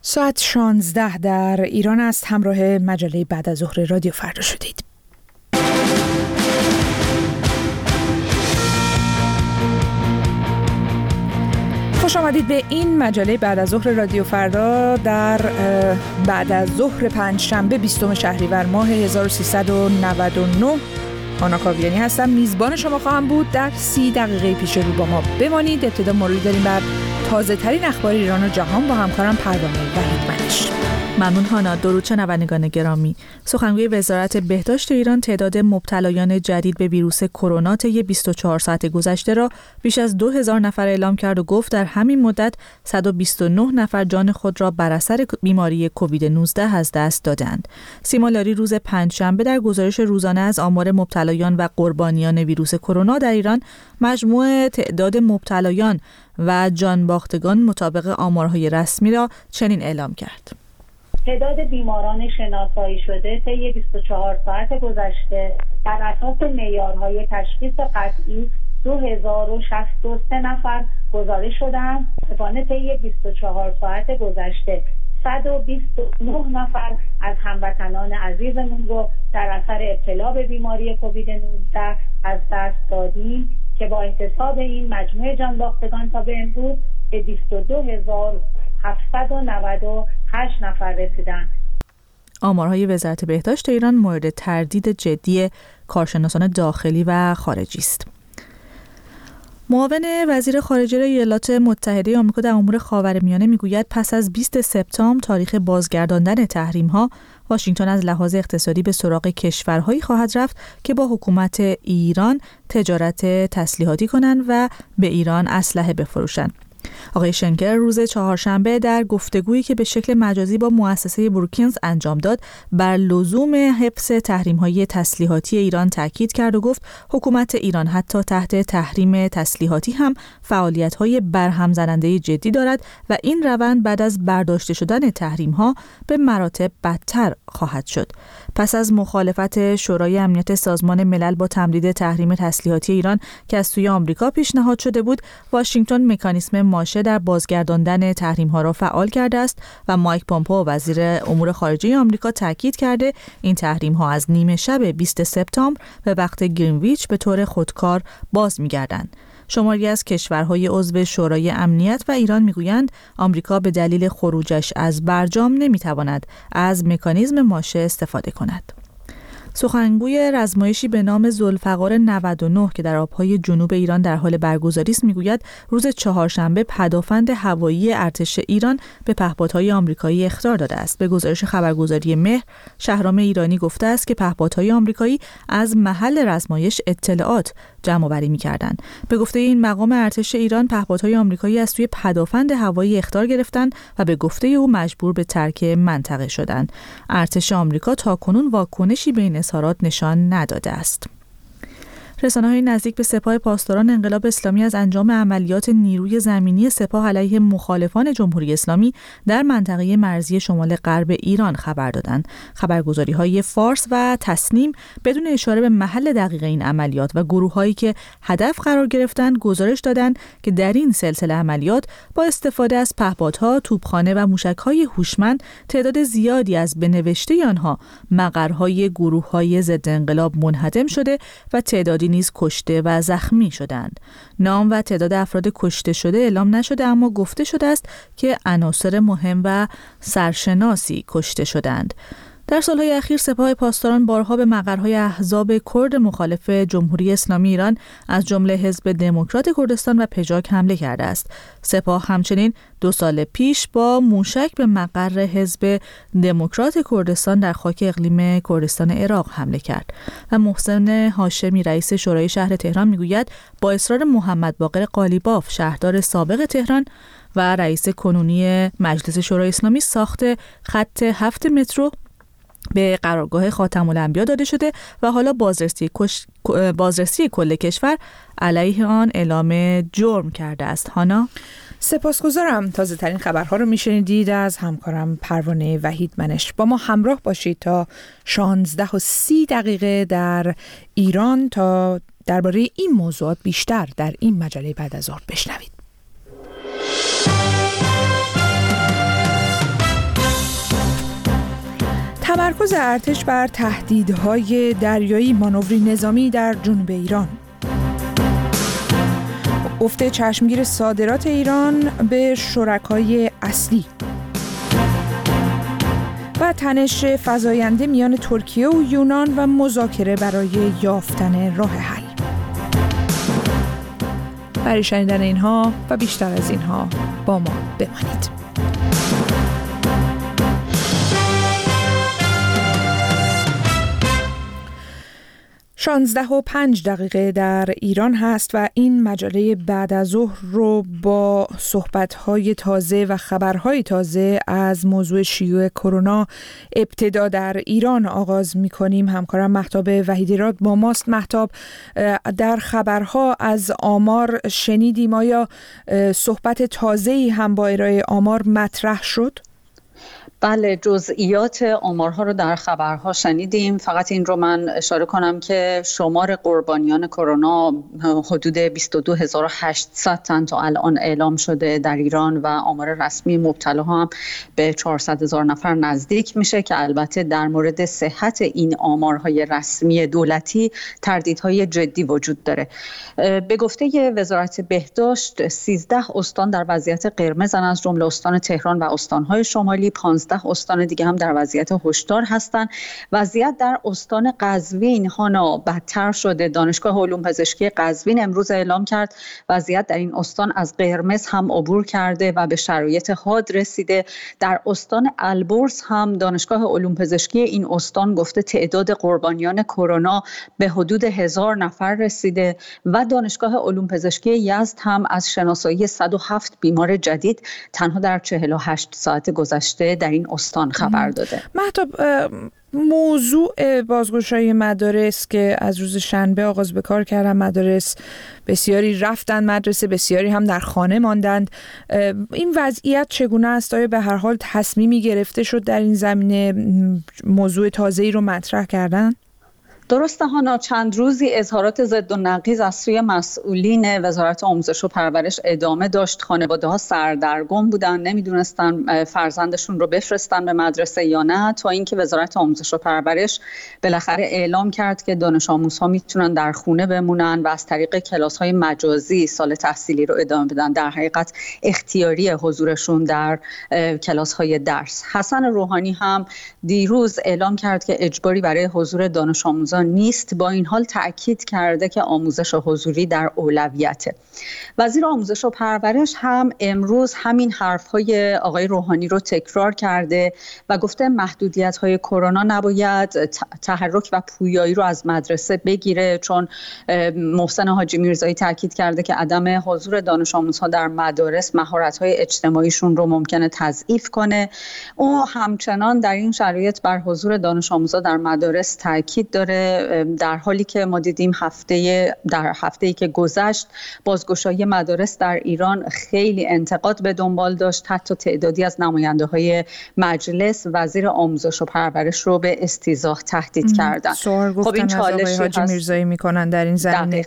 ساعت 16 در ایران است. همراه مجله بعد از ظهر رادیو فردا شدید. خوش آمدید به این مجله بعد از ظهر رادیو فردا در بعد از ظهر پنجشنبه 20 شهریور ماه 1399. آنا کاویانی هستم، میزبان شما خواهم بود. در 30 دقیقه پیش رو با ما بمانید. ابتدا مروری داریم بر تازه ترین اخبار ایران و جهان با همکارم پروانه وحیدمنش. ممنون هانا. درود شنوندگان گرامی. سخنگوی وزارت بهداشت ایران تعداد مبتلایان جدید به ویروس کرونا طی 24 ساعت گذشته را بیش از 2000 نفر اعلام کرد و گفت در همین مدت 129 نفر جان خود را بر اثر بیماری کووید 19 از دست دادند. سیما لاری روز پنجشنبه در گزارش روزانه از آمار مبتلایان و قربانیان ویروس کرونا در ایران مجموع تعداد مبتلایان و جان باختگان مطابق آمارهای رسمی را چنین اعلام کرد. تعداد بیماران شناسایی شده طی 24 ساعت گذشته بر اساس معیارهای تشخیص قطعی 2063 نفر گزارش شدند. متاسفانه طی 24 ساعت گذشته 129 نفر از هموطنان عزیزمون رو در اثر ابتلا به بیماری کووید 19 از دست دادیم که با احتساب این مجموع جان باختگان تا به امروز به 22798 نفر رسیدند. آمارهای وزارت بهداشت ایران مورد تردید جدی کارشناسان داخلی و خارجی است. معاون وزیر خارجه ایالات متحده آمریکا در امور خاورمیانه میگوید پس از 20 سپتامبر تاریخ بازگرداندن تحریم‌ها، واشنگتن از لحاظ اقتصادی به سراغ کشورهایی خواهد رفت که با حکومت ایران تجارت تسلیحاتی کنند و به ایران اسلحه بفروشند. آقای شنکر روز چهارشنبه در گفتگویی که به شکل مجازی با مؤسسه بروکینز انجام داد بر لزوم حفظ تحریم‌های تسلیحاتی ایران تاکید کرد و گفت حکومت ایران حتی تحت تحریم تسلیحاتی هم فعالیت‌های برهم زننده جدی دارد و این روند بعد از برداشته شدن تحریم‌ها به مراتب بدتر خواهد شد. پس از مخالفت شورای امنیت سازمان ملل با تمدید تحریم تسلیحاتی ایران که از سوی آمریکا پیشنهاد شده بود، واشنگتن مکانیزم ماشه در بازگرداندن تحریم‌ها را فعال کرده است و مایک پومپئو وزیر امور خارجه آمریکا تاکید کرده این تحریم‌ها از نیمه شب 20 سپتامبر به وقت گرینویچ به طور خودکار باز می‌گردند. شماری از کشورهای عضو شورای امنیت و ایران میگویند آمریکا به دلیل خروجش از برجام نمیتواند از مکانیزم ماشه استفاده کند. سخنگوی رزمایشی به نام ذوالفقار 99 که در آبهای جنوب ایران در حال برگزاری است میگوید روز چهارشنبه پدافند هوایی ارتش ایران به پهپادهای آمریکایی اخطار داده است. به گزارش خبرگزاری مهر، شهرام ایرانی گفته است که پهپادهای آمریکایی از محل رزمایش اطلاعات جمع‌آوری می‌کردند. به گفته این مقام ارتش ایران، پهپادهای آمریکایی از سوی پدافند هوایی اخطار گرفتند و به گفته او مجبور به ترک منطقه شدند. ارتش آمریکا تاکنون واکنشی به این اظهارات نشان نداده است. رسانه‌های نزدیک به سپاه پاسداران انقلاب اسلامی از انجام عملیات نیروی زمینی سپاه علیه مخالفان جمهوری اسلامی در منطقه مرزی شمال غرب ایران خبر دادند. خبرگزاری‌های فارس و تسنیم بدون اشاره به محل دقیق این عملیات و گروه‌هایی که هدف قرار گرفتند گزارش دادند که در این سلسله عملیات با استفاده از پهپادها، توپخانه و موشک‌های هوشمند تعداد زیادی از به نوشته آنها مقرهای گروه‌های ضد انقلاب منهدم شده و تعدادی نیز کشته و زخمی شدند. نام و تعداد افراد کشته شده اعلام نشده، اما گفته شده است که عناصر مهم و سرشناسی کشته شدند. در سالهای اخیر سپاه پاسداران بارها به مقرهای احزاب کرد مخالف جمهوری اسلامی ایران از جمله حزب دموکرات کردستان و پژاک حمله کرده است. سپاه همچنین 2 سال پیش با موشک به مقر حزب دموکرات کردستان در خاک اقلیم کردستان عراق حمله کرد. و محسن هاشمی رئیس شورای شهر تهران میگوید با اصرار محمد باقر قالیباف شهردار سابق تهران و رئیس کنونی مجلس شورای اسلامی ساخت خط 7 مترو به قرارگاه خاتم الانبیا داده شده و حالا بازرسی کل کشور علیه آن اعلام جرم کرده است. هانا، سپاسگزارم. تازه ترین خبرها رو میشنیدید از همکارم پروانه وحیدمنش. با ما همراه باشید تا 16:30 در ایران تا درباره این موضوعات بیشتر در این مجله بعد از ظهر بشنوید. تمرکز ارتش بر تهدیدهای دریایی مانوری نظامی در جنوب ایران. افت چشمگیر صادرات ایران به شرکای اصلی و تنش فزاینده میان ترکیه و یونان و مذاکره برای یافتن راه حل. برای شنیدن اینها و بیشتر از اینها با ما بمانید. 16:05 در ایران هست و این مجله بعد از ظهر رو با صحبت‌های تازه و خبرهای تازه از موضوع شیوع کرونا ابتدا در ایران آغاز می‌کنیم. همکارم مهتاب وحیدی‌راد با ماست. مهتاب، در خبرها از آمار شنیدیم، آیا صحبت تازه‌ای هم با ارائه آمار مطرح شد؟ بله، جزئیات آمارها رو در خبرها شنیدیم. فقط این رو من اشاره کنم که شمار قربانیان کرونا حدود 22800 تن تا الان اعلام شده در ایران و آمار رسمی مبتلاها هم به 400,000 نفر نزدیک میشه که البته در مورد صحت این آمارهای رسمی دولتی تردیدهای جدی وجود داره. به گفته وزارت بهداشت 13 استان در وضعیت قرمزن، از جمله استان تهران و استانهای شمالی. 15 استان دیگه هم در وضعیت هشدار هستند. وضعیت در استان قزوین هانا بدتر شده. دانشگاه علوم پزشکی قزوین امروز اعلام کرد وضعیت در این استان از قرمز هم عبور کرده و به شرایط حاد رسیده. در استان البرز هم دانشگاه علوم پزشکی این استان گفته تعداد قربانیان کرونا به حدود 1000 نفر رسیده و دانشگاه علوم پزشکی یزد هم از شناسایی 107 بیمار جدید تنها در 48 ساعت گذشته در این استان خبر داده. مهتاب، موضوع بازگشایی مدارس که از روز شنبه آغاز به کار کردن، مدارس بسیاری رفتن مدرسه، بسیاری هم در خانه ماندند. این وضعیت چگونه است؟ آیا به هر حال تصمیمی گرفته شد در این زمینه؟ موضوع تازه‌ای رو مطرح کردن؟ درسته هانا، چند روزی اظهارات ضد و نقیض از سوی مسئولین وزارت آموزش و پرورش ادامه داشت. خانواده‌ها سردرگم بودن، نمیدونستن فرزندشون رو بفرستن به مدرسه یا نه، تا اینکه وزارت آموزش و پرورش بالاخره اعلام کرد که دانش آموزها میتونن در خونه بمونن و از طریق کلاس‌های مجازی سال تحصیلی رو ادامه بدن. در حقیقت اختیاری حضورشون در کلاس‌های درس. حسن روحانی هم دیروز اعلام کرد که اجباری برای حضور دانش آموزان نیست. با این حال تأکید کرده که آموزش حضوری در اولویته. وزیر آموزش و پرورش هم امروز همین حرفهای آقای روحانی رو تکرار کرده و گفته محدودیت‌های کرونا نباید تحرک و پویایی رو از مدرسه بگیره، چون محسن حاجی میرزایی تأکید کرده که عدم حضور دانش آموزها در مدارس مهارت‌های اجتماعیشون رو ممکنه تضعیف کنه. او همچنان در این شرایط بر حضور دانش آموزها در مدارس تأکید داره، در حالی که ما دیدیم در هفته‌ای که گذشت بازگشایی مدارس در ایران خیلی انتقاد به دنبال داشت. حتی تعدادی از نماینده‌های مجلس وزیر آموزش و پرورش رو به استیضاح تهدید کردند. خب این چالشی حاجی میرزایی میکنن در این زمینه.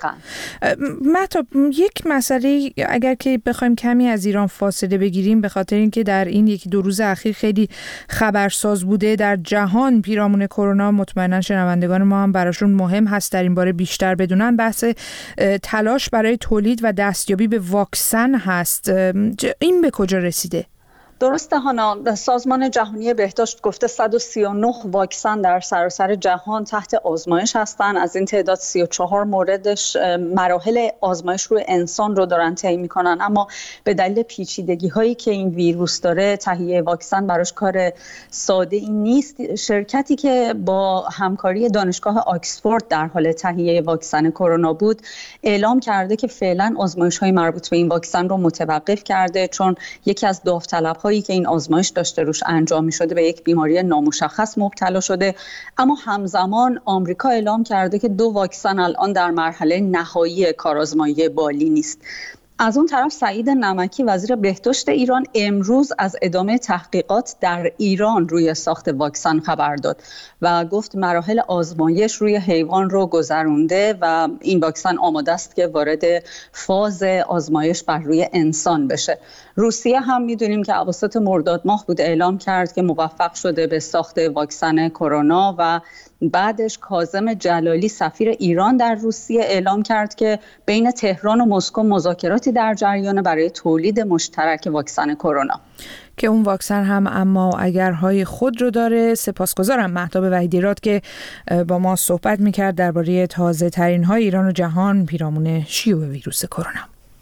مهتاب، یک مسئله اگر که بخوایم کمی از ایران فاصله بگیریم، به خاطر اینکه در این یکی دو روز اخیر خیلی خبرساز بوده در جهان پیرامون کرونا، مطمئنا شنوندگان ما هم براشون مهم هست در این باره بیشتر بدونن، بحث تلاش برای تولید و دستیابی به واکسن هست. این به کجا رسیده؟ درسته هانا، سازمان جهانی بهداشت گفته 139 واکسن در سراسر جهان تحت آزمایش هستند. از این تعداد 34 موردش مراحل آزمایش روی انسان رو دارن طی میکنن، اما به دلیل پیچیدگی هایی که این ویروس داره تهیه واکسن براش کار ساده ای نیست. شرکتی که با همکاری دانشگاه آکسفورد در حال تهیه واکسن کرونا بود اعلام کرده که فعلا آزمایش های مربوط به این واکسن رو متوقف کرده، چون یکی از داوطلب‌ها که این آزمایش داشته روش انجام می شده به یک بیماری نامشخص مبتلا شده. اما همزمان آمریکا اعلام کرده که 2 واکسن الان در مرحله نهایی کارآزمایی بالی نیست. از اون طرف سعید نمکی وزیر بهداشت ایران امروز از ادامه تحقیقات در ایران روی ساخت واکسن خبر داد و گفت مراحل آزمایش روی حیوان رو گذرونده و این واکسن آماده است که وارد فاز آزمایش بر روی انسان بشه. روسیه هم میدونیم که اواسط مرداد ماه بود اعلام کرد که موفق شده به ساخت واکسن کرونا و بعدش کاظم جلالی سفیر ایران در روسیه اعلام کرد که بین تهران و مسکو مذاکراتی در جریان برای تولید مشترک واکسن کرونا که اون واکسن هم اما اگرهای خود رو داره. سپاسگزارم مهتاب وحیدی‌راد که با ما صحبت میکرد درباره تازه ترین های ایران و جهان پیرامون شیوع ویروس کرونا.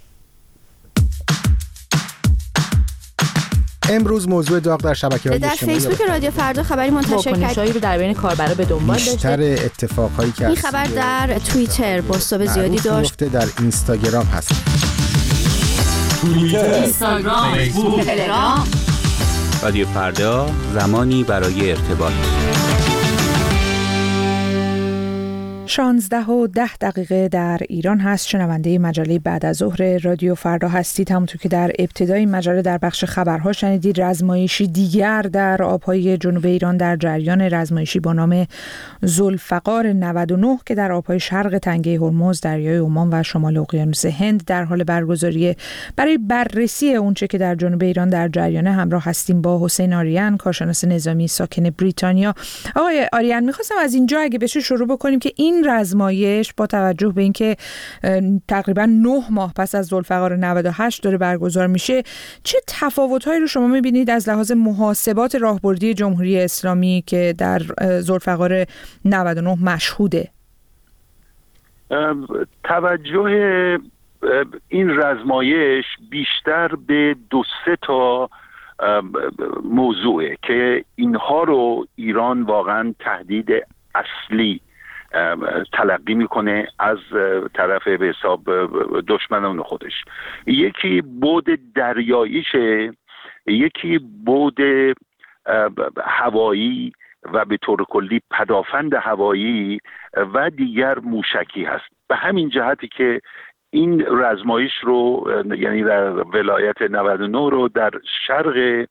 امروز موضوع داغ در شبکه‌های اجتماعی در فیسبوک رادیو فردا خبری منتشر کرد رو در بین کاربرا به دنبال داشته. بیشتر اتفاقایی که این خبر در توییتر بازتاب زیادی داشت. در اینستاگرام هست. توییتر، اینستاگرام، فیسبوک، تلگرام. رادیو فردا، زمانی برای ارتباط. 16:10 در ایران هست. شنونده مجله بعد از ظهر رادیو فردا هستید. همونطور که در ابتدای مجله در بخش خبرها شنیدید، رزمایشی دیگر در آبهای جنوب ایران در جریان، رزمایشی با نام ذوالفقار 99 که در آبهای شرق تنگه هرمز، دریای عمان و شمال اقیانوس هند در حال برگزاریه. برای بررسی اونچه که در جنوب ایران در جریان همراه هستیم با حسین آریان، کارشناس نظامی ساکن بریتانیا. آقای آریان، می‌خواستم از اینجا اگه بشه شروع بکنیم که این رزمایش با توجه به اینکه تقریبا 9 ماه پس از ذوالفقار 98 داره برگزار میشه، چه تفاوت‌هایی رو شما می‌بینید از لحاظ محاسبات راهبردی جمهوری اسلامی که در ذوالفقار 99 مشهوده؟ توجه این رزمایش بیشتر به 2-3 تا موضوعه که اینها رو ایران واقعا تهدید اصلی تلقی میکنه از طرف به حساب دشمنان خودش. یکی بعد دریاییشه، یکی بعد هوایی و به طور کلی پدافند هوایی و دیگر موشکی هست. به همین جهتی که این رزمایش رو، یعنی در ولایت 99 رو در شرق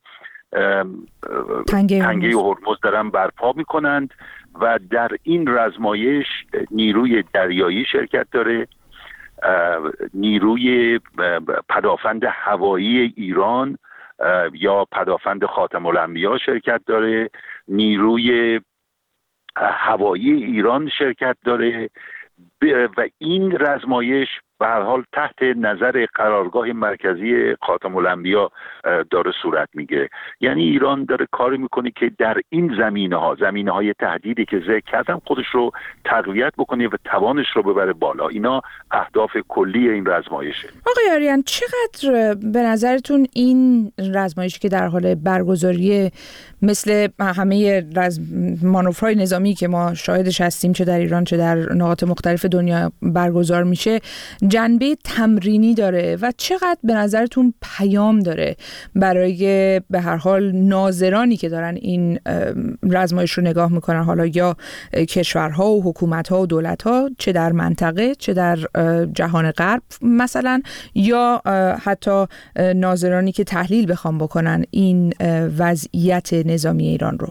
تنگه هرمز دارن برپا میکنند و در این رزمایش نیروی دریایی شرکت داره، نیروی پدافند هوایی ایران یا پدافند خاتم الانبیا شرکت داره، نیروی هوایی ایران شرکت داره و این رزمایش به هر حال تحت نظر قرارگاه مرکزی خاتم الانبیا داره صورت میگیره. یعنی ایران داره کاری میکنه که در این زمینه‌های تهدیدی که ذکر کردم خودش رو تقویت بکنه و توانش رو ببره بالا. اینا اهداف کلی این رزمایشه. آقای آریان، چقدر به نظرتون این رزمایشی که در حال برگزاری مثل همه مانورهای نظامی که ما شاهدش هستیم، چه در ایران چه در نقاط مختلف دنیا برگزار میشه، جنبه تمرینی داره و چقدر به نظرتون پیام داره برای به هر حال ناظرانی که دارن این رزمایش رو نگاه میکنن، حالا یا کشورها و حکومتها و دولتها، چه در منطقه چه در جهان غرب مثلا، یا حتی ناظرانی که تحلیل بخوام بکنن این وضعیت نظامی ایران رو؟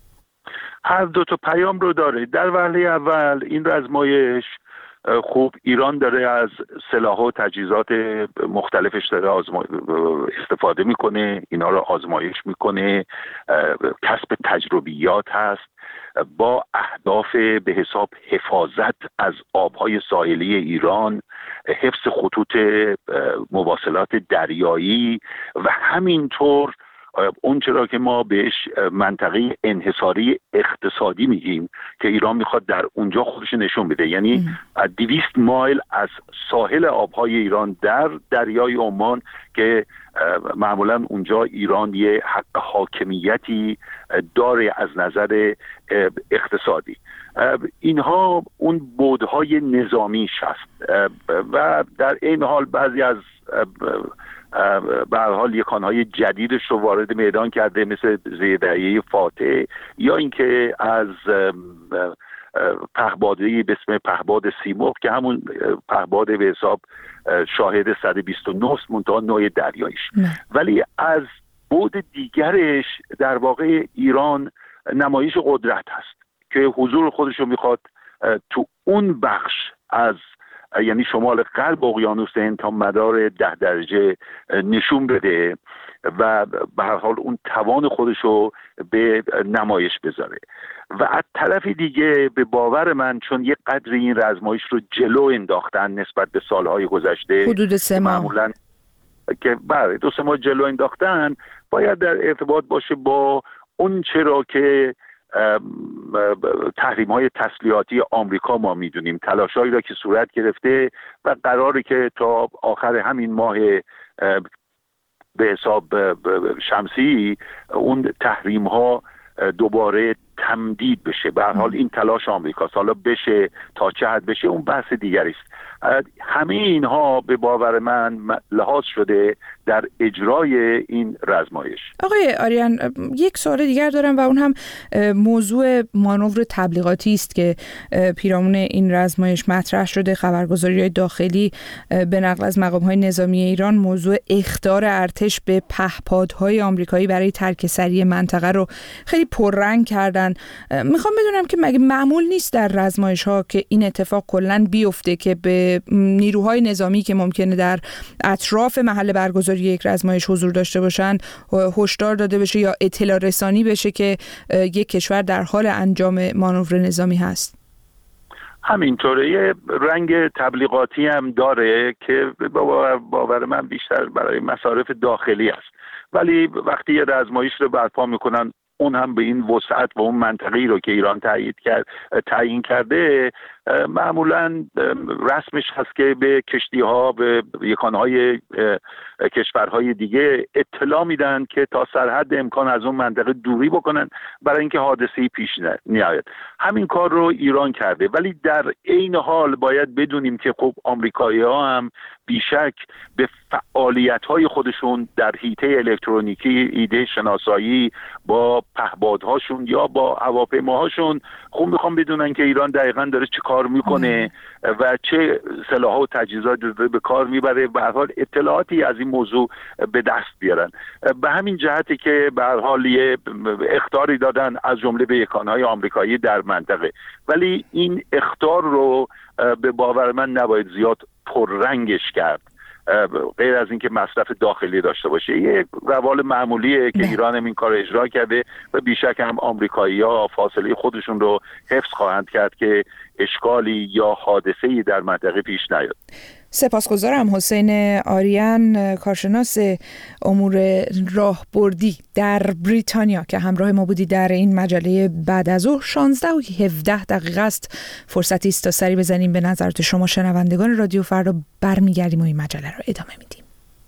هر دو تا پیام رو داره. در وهله اول این رزمایش خوب ایران داره از سلاح و تجهیزات مختلفش داره استفاده میکنه، اینا رو آزمایش میکنه، کسب تجربیات هست با اهداف به حساب حفاظت از آبهای ساحلی ایران، حفظ خطوط مواصلات دریایی و همینطور اون چرا که ما بهش منطقه انحصاری اقتصادی میگیم که ایران میخواد در اونجا خودش نشون بده. یعنی 200 مایل از ساحل آبهای ایران در دریای عمان که معمولا اونجا ایران یه حق حاکمیتی داره از نظر اقتصادی. اینها اون بودهای نظامیش هست و در این حال بعضی از به هر حال یکانهای جدیدش رو وارد میدان کرده، مثل زیردریای فاتح یا اینکه از پهپادی به اسم پهپاد سیمرغ که همون پهپاد به حساب شاهد 129 منتها نوع دریاییش. ولی از بعد دیگرش در واقع ایران نمایش قدرت هست که حضور خودش رو میخواد تو اون بخش از یعنی شمال غرب اقیانوس هند تا مدار 10 درجه نشون بده و به هر حال اون توان خودش رو به نمایش بذاره. و از طرف دیگه به باور من چون یک قدری این رزمایش رو جلو انداختن نسبت به سالهای گذشته، حدود 3 ماه معمولاً که برای 2-3 ماه جلو انداختن، باید در ارتباط باشه با اون چرا که تحریم های تسلیحاتی آمریکا ما میدونیم، تلاشایی را که صورت گرفته و قراره که تا آخر همین ماه به حساب شمسی اون تحریم ها دوباره تمدید بشه. به هر حال این تلاش آمریکاست، حالا بشه تا چه حد بشه اون بحث دیگری است. همه اینها به باور من لحاظ شده در اجرای این رزمایش. آقای آریان، یک سوال دیگر دارم و اون هم موضوع مانور تبلیغاتی است که پیرامون این رزمایش مطرح شده. خبرگزاری‌های داخلی به نقل از مقام‌های نظامی ایران موضوع اخطار ارتش به پهپادهای آمریکایی برای ترک سریع منطقه رو خیلی پررنگ کردن. میخوام بدونم که مگه معمول نیست در رزمایش‌ها که این اتفاق کلاً بیفته که به نیروهای نظامی که ممکنه در اطراف محل برگزاری یک رزمایش حضور داشته باشن هشدار داده بشه یا اطلاع رسانی بشه که یک کشور در حال انجام مانور نظامی هست؟ همینطوره، یه رنگ تبلیغاتی هم داره که باور من بیشتر برای مصارف داخلی است، ولی وقتی یه رزمایش رو برپا میکنن اون هم به این وسعت و اون منطقه‌ای رو که ایران تعیین کرده، معمولاً رسمش هست که به کشتی‌ها، به یکانهای کشورهای دیگه اطلاع میدن که تا سرحد امکان از اون منطقه دوری بکنن برای اینکه حادثه‌ای پیش نیاید. همین کار رو ایران کرده، ولی در عین حال باید بدونیم که خب آمریکایی‌ها هم بیشک به فعالیت‌های خودشون در حیطه الکترونیکی، ایده شناسایی با پهپادهاشون یا با هواپیماهاشون خوب میخوام بدونن که ایران دقیقاً داره چه کار میکنه و چه سلاح و تجهیزات رو به کار میبره، به هر حال اطلاعاتی از این موضوع به دست بیارن. به همین جهتی که به هر حال یه اخطاری دادن از جمله به یکانهای آمریکایی در منطقه، ولی این اخطار رو به باور من نباید زیاد پررنگش کرد، غیر از اینکه مصرف داخلی داشته باشه. یه روال معمولیه که ایران هم این کار اجرا کرده و بیشک هم آمریکایی‌ها فاصله خودشون رو حفظ خواهند کرد که اشکالی یا حادثه‌ای در منطقه پیش نیاد. سپاسگزارم. حسین آریان، کارشناس امور راهبردی در بریتانیا که همراه ما بودی در این مجله بعد از ظهر. 16:17 است. فرصتی است تا سری بزنیم به نظرات شما شنوندگان رادیو فردا. برمیگردیم و این مجله رو ادامه میدیم.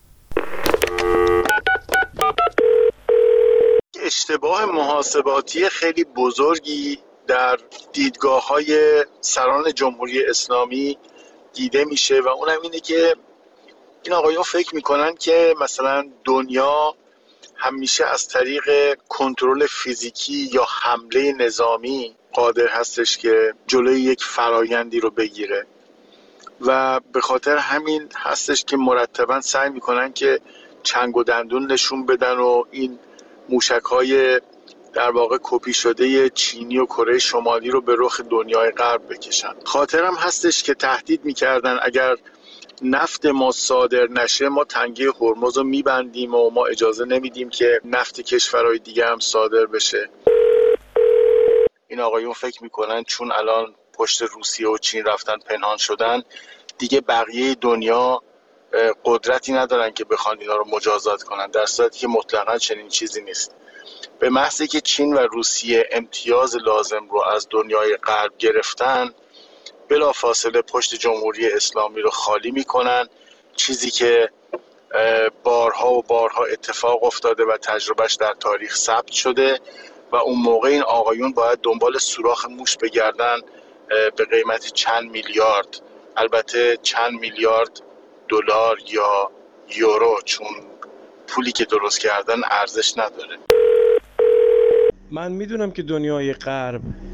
اشتباه محاسباتی خیلی بزرگی در دیدگاه‌های سران جمهوری اسلامی دیده میشه و اونم اینه که این آقایون فکر میکنن که مثلا دنیا همیشه از طریق کنترل فیزیکی یا حمله نظامی قادر هستش که جلوی یک فرایندی رو بگیره و به خاطر همین هستش که مرتبا سعی میکنن که چنگ و دندون نشون بدن و این موشک‌های در واقع کپی شده چینی و کره شمالی رو به رخ دنیای غرب بکشن. خاطرم هستش که تهدید میکردن اگر نفت ما صادر نشه ما تنگه هرمز رو میبندیم و ما اجازه نمیدیم که نفت کشورهای دیگه هم صادر بشه. این آقایون فکر میکنن چون الان پشت روسیه و چین رفتن پنهان شدن دیگه بقیه دنیا قدرتی ندارن که بخوان اینا رو مجازات کنن، در صورتی که مطلقاً چنین چیزی نیست. به محض که چین و روسیه امتیاز لازم رو از دنیای غرب گرفتن بلافاصله پشت جمهوری اسلامی رو خالی میکنن، چیزی که بارها و بارها اتفاق افتاده و تجربهش در تاریخ ثبت شده و اون موقع این آقایون باید دنبال سوراخ موش بگردن به قیمت چند میلیارد، البته چند میلیارد دلار یا یورو، چون پولی که درست کردن ارزش نداره. من میدونم که دنیای غرب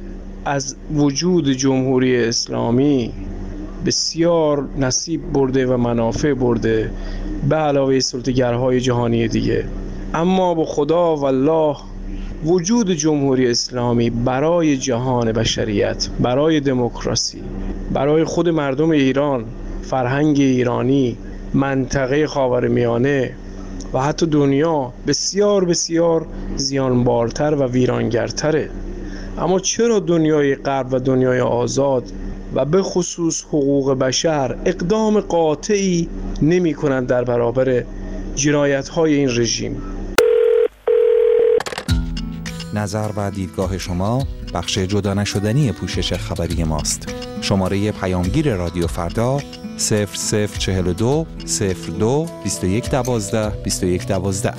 از وجود جمهوری اسلامی بسیار نصیب برده و منافع برده به علاوه سلطه‌گرهای جهانی دیگه. اما با خدا والله وجود جمهوری اسلامی برای جهان بشریت، برای دموکراسی، برای خود مردم ایران، فرهنگ ایرانی، منطقه خاورمیانه و حتی دنیا بسیار بسیار زیانبارتر و ویرانگرتره. اما چرا دنیای غرب و دنیای آزاد و به خصوص حقوق بشر اقدام قاطعی نمی کنند در برابر جنایت‌های این رژیم؟ نظر و دیدگاه شما بخش جدا نشدنی پوشش خبری ماست. شماره پیامگیر رادیو فردا 0042 02 21 12 21 12.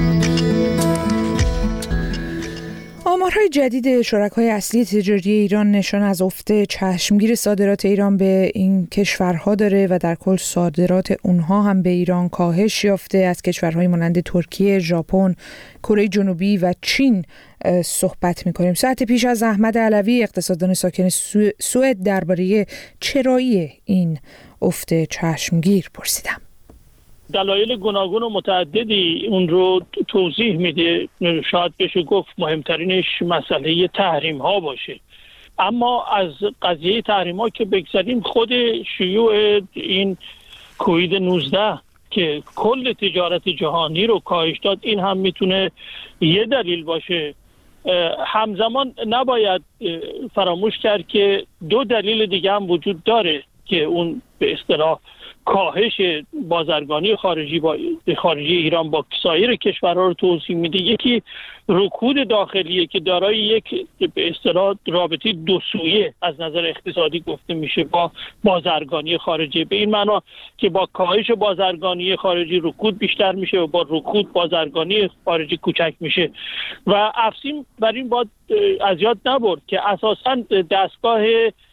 آمارهای جدید شرکای اصلی تجاری ایران نشان از افت چشمگیر صادرات ایران به این کشورها داره و در کل صادرات اونها هم به ایران کاهش یافته. از کشورهای مانند ترکیه، ژاپن، کره جنوبی و چین صحبت می‌کنیم. ساعت پیش از احمد علوی اقتصاددان ساکن سوئد درباره چرایی این افت چشمگیر پرسیدم. دلایل گوناگون و متعددی اون رو توضیح میده. شاید بشه گفت مهمترینش مسئله تحریم ها باشه. اما از قضیه تحریم ها که بگذاریم، خود شیوع این کووید 19 که کل تجارت جهانی رو کاهش داد، این هم میتونه یه دلیل باشه. همزمان نباید فراموش کرد که دو دلیل دیگه هم وجود داره که اون به اصطلاح کاهش بازرگانی خارجی ایران با سایر کشورها رو توضیح میده. یکی رکود داخلیه که دارای یک به اصطلاح رابطه دو سویه از نظر اقتصادی گفته میشه با بازرگانی خارجی، به این معنا که با کاهش بازرگانی خارجی رکود بیشتر میشه و با رکود بازرگانی خارجی کوچک میشه. و افزین بر این باید از یاد نبرد که اساساً دستگاه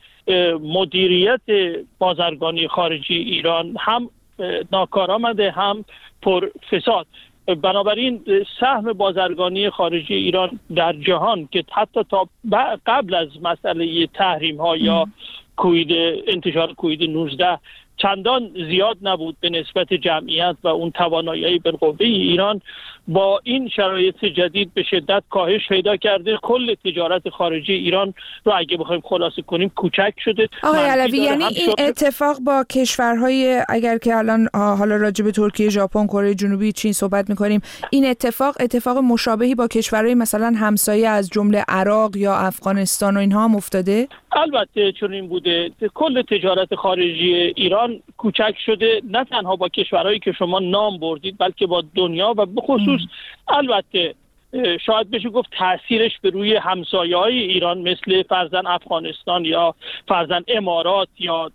مدیریت بازرگانی خارجی ایران هم ناکارآمده هم پر فساد. بنابراین سهم بازرگانی خارجی ایران در جهان که حتی تا قبل از مسئله تحریم ها یا انتشار کووید 19 چندان زیاد نبود به نسبت جمعیت و اون توانایی بالقوه ایران، با این شرایط جدید به شدت کاهش پیدا کرده. کل تجارت خارجی ایران رو اگه بخوایم خلاصه کنیم کوچک شده. آقای علوی، یعنی این اتفاق با کشورهای، اگر که الان حالا راجع به ترکیه، ژاپن، کره جنوبی، چین صحبت می‌کنیم، این اتفاق مشابهی با کشورهای مثلا همسایه از جمله عراق یا افغانستان و اینها هم افتاده؟ البته چون این بوده. کل تجارت خارجی ایران کوچک شده، نه تنها با کشورهایی که شما نام بردید بلکه با دنیا و به خصوص البته شاید بشه گفت تأثیرش به روی همسایه‌های ایران مثل فرضاً افغانستان یا فرضاً امارات یا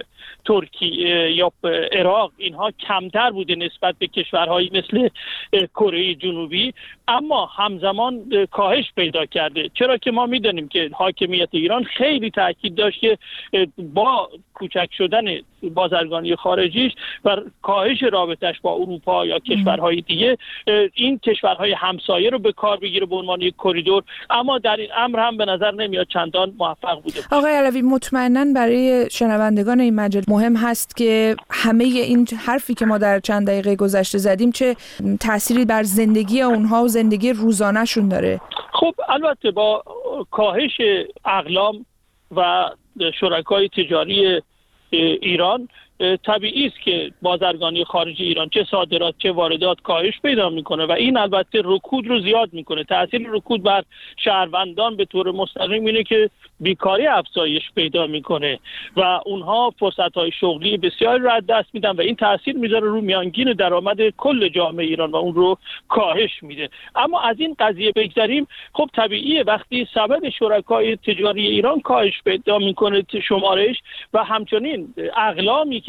ترکیه یا عراق، اینها کمتر بوده نسبت به کشورهایی مثل کره جنوبی، اما همزمان کاهش پیدا کرده. چرا که ما میدونیم که حاکمیت ایران خیلی تاکید داشت که با کوچک شدن بازرگانی خارجیش و کاهش رابطش با اروپا یا کشورهای دیگه این کشورهای همسایه رو به کار بگیره به عنوان یک کریدور، اما در این امر هم به نظر نمیاد چندان موفق بوده. آقای علوی، مطمئناً برای شنوندگان این مجله مهم هست که همه این حرفی که ما در چند دقیقه گذشته زدیم چه تأثیری بر زندگی اونها و زندگی روزانه‌شون داره. خب البته با کاهش اقلام و شرکای تجاری ایران طبیعی است که بازرگانی خارجی ایران چه صادرات چه واردات کاهش پیدا میکنه و این البته رکود رو زیاد میکنه. تأثیر رکود بر شهروندان به طور مستقیم اینه که بیکاری افزایش پیدا میکنه و اونها فرصت‌های شغلی بسیاری رو از دست میدن و این تأثیر میذاره رو میانگین درآمد کل جامعه ایران و اون رو کاهش میده. اما از این قضیه بگذریم، خب طبیعیه وقتی سبد شرکای تجاری ایران کاهش پیدا میکنه شمارش و همچنین اقلامی که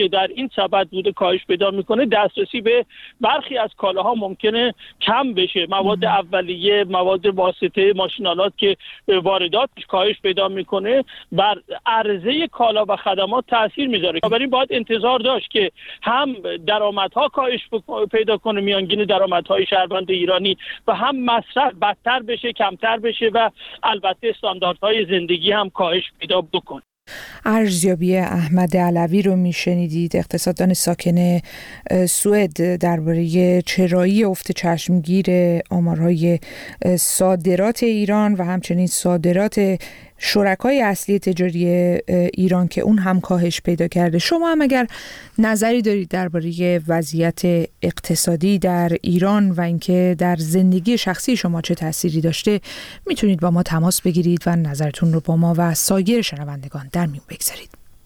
که در این سبد بوده کاهش پیدا میکنه، دسترسی به برخی از کالاها ممکنه کم بشه. مواد اولیه، مواد واسطه، ماشینالات که واردات کاهش پیدا میکنه بر عرضه کالا و خدمات تاثیر میذاره. بنابراین باید انتظار داشت که هم درآمدها کاهش پیدا کنه، میانگین درآمدهای شهروند ایرانی، و هم مصرف بدتر بشه، کمتر بشه و البته استانداردهای زندگی هم کاهش پیدا بکنه. ارزیابی احمد علوی رو میشنیدید، اقتصاددان ساکن سوئد، درباره چرایی افت چشمگیر آمارهای صادرات ایران و همچنین صادرات شرکای اصلی تجاری ایران که اون هم کاهش پیدا کرده. شما هم اگر نظری دارید درباره وضعیت اقتصادی در ایران و اینکه در زندگی شخصی شما چه تأثیری داشته، میتونید با ما تماس بگیرید و نظرتون رو با ما و سایر شنوندگان در میون بگذارید.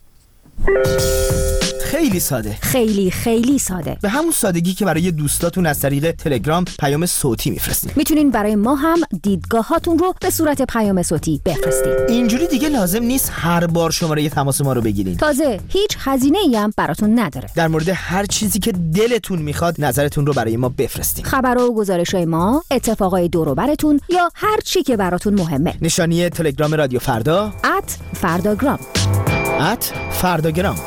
خیلی ساده، خیلی ساده، به همون سادگی که برای دوستاتون از طریق تلگرام پیام صوتی میفرستین. میتونین برای ما هم دیدگاهاتون رو به صورت پیام صوتی بفرستید. اینجوری دیگه لازم نیست هر بار شماره تماس ما رو بگیرین. تازه هیچ هزینه‌ای هم براتون نداره. در مورد هر چیزی که دلتون میخواد نظرتون رو برای ما بفرستین. خبر و گزارش‌های ما، اتفاقای دور و براتون یا هر چی که براتون مهمه. نشانی تلگرام رادیو فردا @فرداگرام. فرداگرام.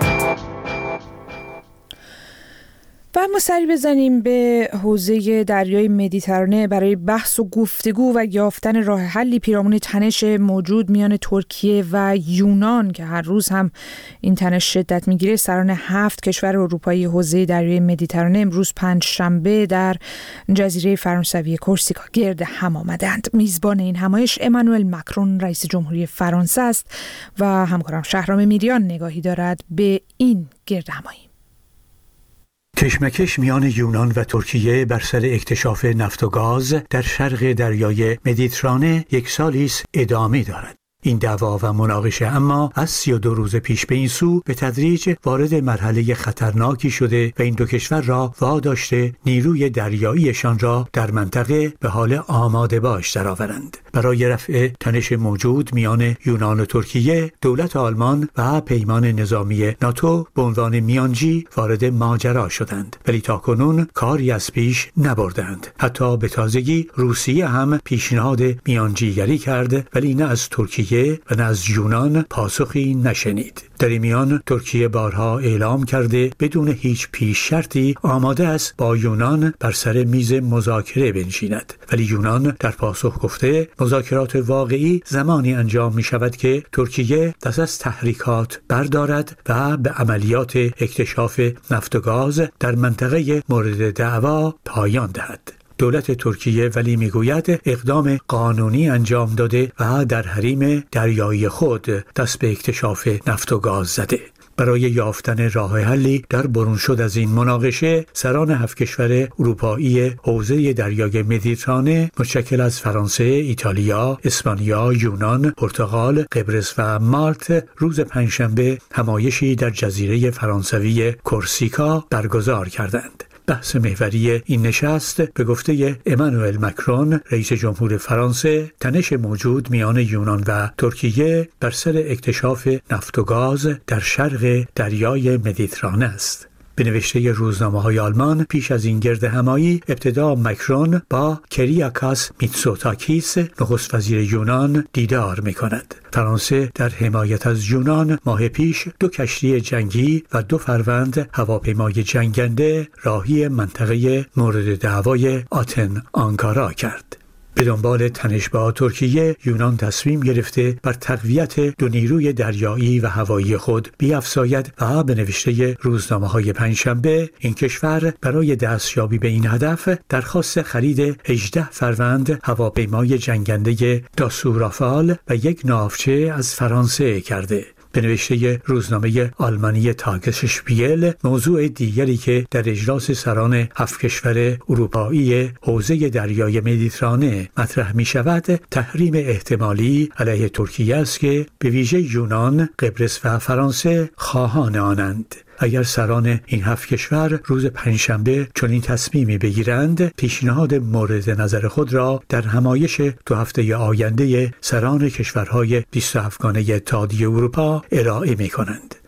و ما سری بزنیم به حوزه دریای مدیترانه برای بحث و گفتگو و یافتن راه حلی پیرامون تنش موجود میان ترکیه و یونان که هر روز هم این تنش شدت میگیره. سران 7 کشور اروپایی حوزه دریای مدیترانه امروز پنجشنبه در جزیره فرانسوی کورسیکا گرد هم آمدند. میزبان این همایش امانوئل مکرون رئیس جمهوری فرانسه است و همکارم شهرام میریان نگاهی دارد به این گرد همایی. کشمکش میان یونان و ترکیه بر سر اکتشاف نفت و گاز در شرق دریای مدیترانه یک سالی است ادامه دارد. این دعوا و مناقشه اما از 32 روز پیش به این سو به تدریج وارد مرحله خطرناکی شده و این دو کشور را واداشته نیروی دریاییشان را در منطقه به حال آماده باش درآورند. برای رفع تنش موجود میان یونان و ترکیه، دولت آلمان و پیمان نظامی ناتو به عنوان میانجی وارد ماجرا شدند، ولی تاکنون کاری از پیش نبردند. حتی به تازگی روسیه هم پیشنهاد میانجیگری کرد، ولی نه از ترکیه و نه از یونان پاسخی نشنید. در این میان ترکیه بارها اعلام کرده بدون هیچ پیش شرطی آماده است با یونان بر سر میز مذاکره بنشیند، ولی یونان در پاسخ گفته مذاکرات واقعی زمانی انجام می شود که ترکیه دست از تحریکات بردارد و به عملیات اکتشاف نفت و گاز در منطقه مورد دعوا پایان دهد. دولت ترکیه ولی میگوید اقدام قانونی انجام داده و در حریم دریایی خود دست به اکتشاف نفت و گاز زده. برای یافتن راه حلی در برون شد از این مناقشه، سران 7 کشور اروپایی حوزه دریای مدیترانه متشکل از فرانسه، ایتالیا، اسپانیا، یونان، پرتغال، قبرس و مالت روز پنجشنبه همایشی در جزیره فرانسوی کورسیکا برگزار کردند. بحث محوری این نشست به گفته امانوئل مکرون رئیس جمهور فرانسه تنش موجود میان یونان و ترکیه بر سر اکتشاف نفت و گاز در شرق دریای مدیترانه است. به نوشته روزنامه‌های آلمان پیش از این گرد همایی ابتدا مکرون با کریاکاس میتسوتاکیس نخست وزیر یونان دیدار می‌کند. فرانسه در حمایت از یونان ماه پیش 2 کشتی جنگی و 2 فروند هواپیمای جنگنده راهی منطقه مورد دعوای آتن آنکارا کرد. به دنبال تنش با ترکیه، یونان تصمیم گرفته بر تقویت 2 نیروی دریایی و هوایی خود بیفزاید و به نوشته روزنامه‌های پنجشنبه این کشور برای دستیابی به این هدف درخواست خرید 18 فروند هواپیمای جنگنده داسورافال و 1 ناوچه از فرانسه کرده. به نوشته روزنامه آلمانی تاگسشپیگل، موضوع دیگری که در اجلاس سران 7 کشور اروپایی حوزه دریای مدیترانه مطرح می شود تحریم احتمالی علیه ترکیه است که به ویژه یونان، قبرس و فرانسه خواهان آنند. اگر سران این 7 کشور روز پنجشنبه چنین تصمیمی بگیرند، پیشنهاد مورد نظر خود را در همایش 2 هفته آینده سران کشورهای 27گانه اتحادیه اروپا ارائه می کنند.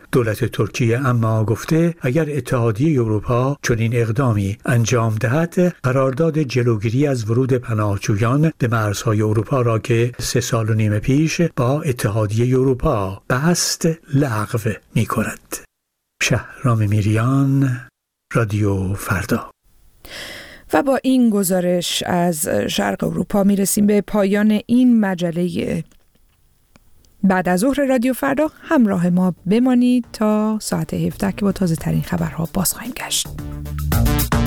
دولت ترکیه اما گفته اگر اتحادیه اروپا چنین اقدامی انجام دهد، قرارداد جلوگیری از ورود پناهجویان به مرزهای اروپا را که 3.5 سال پیش با اتحادیه اروپا بست لغو می‌کند. شهرام میریان، رادیو فردا. و با این گزارش از شرق اروپا میرسیم به پایان این مجله بعد از ظهر رادیو فردا. همراه ما بمانید تا ساعت 17 که با تازه ترین خبرها باز خواهیم گشت.